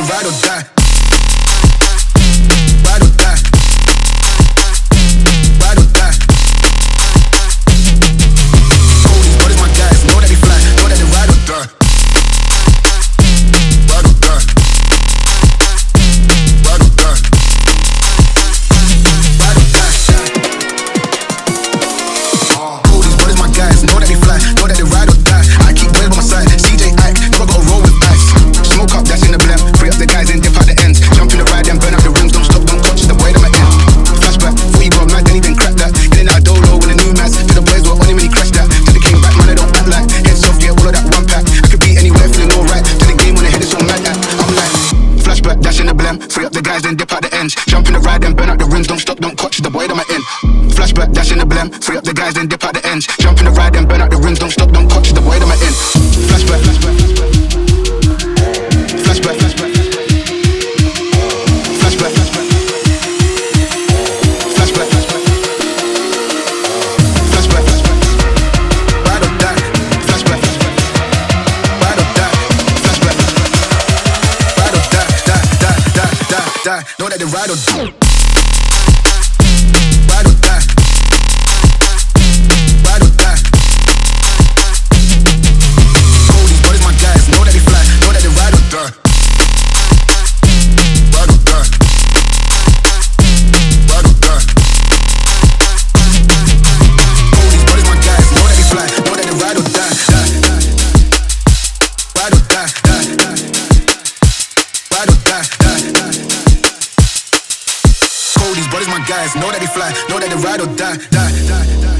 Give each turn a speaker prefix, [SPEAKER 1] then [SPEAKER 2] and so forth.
[SPEAKER 1] ride or die. Ride or die. Ride or die. Cody, what is my guys? Know that they fly, know that they ride or die. Ride or die. Ride or die. Ride or die. Cody, what is my guys? Know that they fly, know that they ride or die. I keep boys by my side. CJ Ike, never gotta roll with ice. Smoke up, that's in the blem. Free up the guys and dip out the ends. Jump in the ride and burn up the rims. Don't stop, don't touch the boy that my end. Flashback, before you got mad, then he didn't crack that. Getting out dolo with a new mass. To the boys were on him and he crashed that. To the king back, man, I don't act like. Heads off, get all of that one pack. I could be anywhere, feeling alright. To the game when the head is so mad that I'm like, flashback, dash in the blem. Free up the guys and dip out the ends. Jump in the ride and burn out the rims. Don't stop, don't touch the boy that my end. Flashback, dash in the blem. Free up the guys and dip out the ends. Jump in the ride and burn out the rims. Don't stop, don't touch the boy that my end. Flashback, flashback, flashback, flashback, flashback, flashback, flashback, flashback, flashback, ride or die, flashback, ride or die, flashback, ride or die, die. Know that they ride or die. Ride or die. Ride or die. Cody's, what is my guys? Know that they fly, know that they ride or die. Ride or die. Ride or die. Cody's, what is my guys? Know that they fly, know that they ride or die. Ride or die. Ride or die. Cody's, what is my guys? Know that they fly, know that they ride or die.